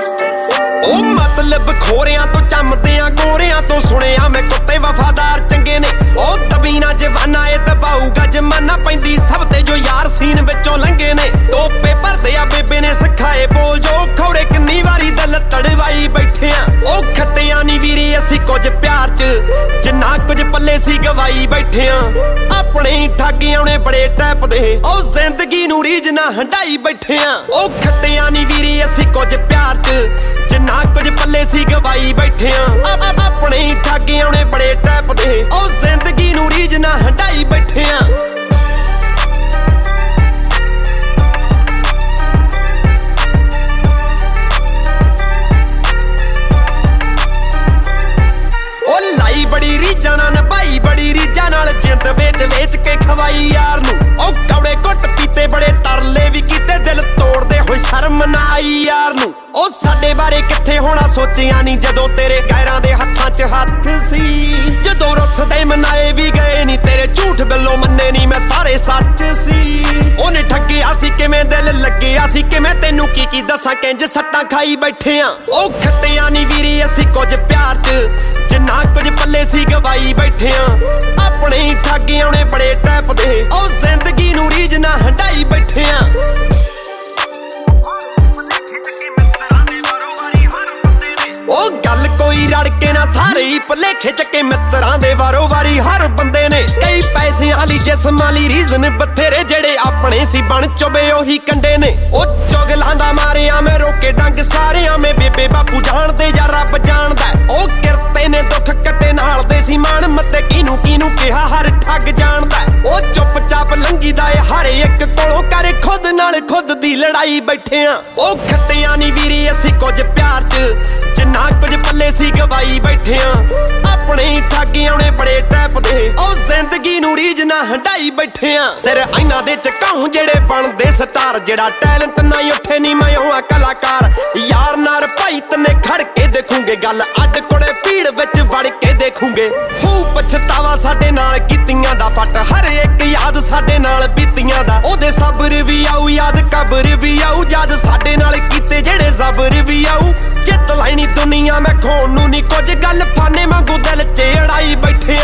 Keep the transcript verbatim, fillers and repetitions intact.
ओ मतलब खोरियां तो चमदियां गोरियां तो सुनिया मैं कुत्ते वफादार चंगे ने। ओ तबीना जवाना ए दबाऊगा जमाना पैंदी सब ते जो यार सीन विचों लंघे ने। टोपे भरदे आ बेबे ने सिखाए बोल जो खौरे किन्नी वारी दिल तड़वाई बैठे आ। ओ खट्टिया नी वीरे असी कुछ प्यार च जिन्ना कुछ पल्ले सी गवाई बैठे आ। अपने ठग आउणे बड़े टैप दे ओ जिंदगी नू रीज ना हंडाई बैठे आ। ओ खट्टिया नी वीरे असी कुछ प्यार च जिन्ना कुछ पल्ले सी गवाई बैठे आ। अपने ठग आउणे बड़े टैप दे ओ जिंदगी नू रीज ना हंडाई बैठे आ। बड़ी रीजा ना नभाई बड़ी रीजा नाल जिंद वेच वेच के खवाई यार नू। ओ कौड़े घुट पीते बड़े तरले भी कीते दिल तोड़दे होए शर्म ना आई यार नू। ओ साडे बारे किथे होना सोचिया नी जदों तेरे गैरां दे हत्थां च हत्थ सी। जदों रुसदे मनाए भी गए नी तेरे झूठ बिल्लो मन्ने नी मैं सारे सच सी। ओने ठगिया सी किवें दिल लग्गिया सी किवें तैनू की की दसां किंज सट्टां खाई बैठे आ। ओ खट्टिया नी वीरे असी कुछ प्यार च जिन्ना कुछ पल्ले सी गवाई बैठे आ। अपने ठग आउणे बड़े टैप दे ओ जिंदगी नू रीज ना हंडाई बैठे आ। ओ गल कोई रड़के ना सारे ही भलेखे चके मित्रां दे वारो वारी हर बंदे ने। कई पैसे आली जिस्म आली रीजन बथेरे जेड़े अपने सी बन चुबे ओही कंडे ने। ओ चुगलां दा मारिया मैं रोके डंग सारिया में बेबे बापू जाणदे या रब जाणदा। ओ किरते ने दुख कट्टे नाल दे सी मान मते किनू किनू किहा हर ठग जाणदा। ओ चुपचाप लंघी दा ए हर एक कोलों कर खुद नाल खुद दी लड़ाई बैठे आ। ओ खट्टिया नी वीरे असी कुछ प्यार च जिन्ना कुछ पल्ले सी गवाई बैठे आ। अपने ठग आउणे बड़े टैप दे ओ जिंदगी नू रीज ना हंडाई बैठे आ। सिर इन्हां दे झकाऊं जेड़े बनदे स्टार जेड़ा टैलेंट ना उठे नी मैं होवां कलाकार। यार नार भाई तने खड़ के देखूंगे गल अड कोड़े भीड़ विच वड़ के देखूंगे। हू पछतावा साडे नाल कीतियां दा फट हर एक याद साडे नाल बीतियां दा। ओदे सब्र भी आऊ याद कब्र भी आऊ याद साडे नाल कीते जेड़े ज़बर भी आऊ। जित लैनी दुनिया मैं खोण नू नी कुछ गल फाने वांगू दिल च अड़ाई बैठे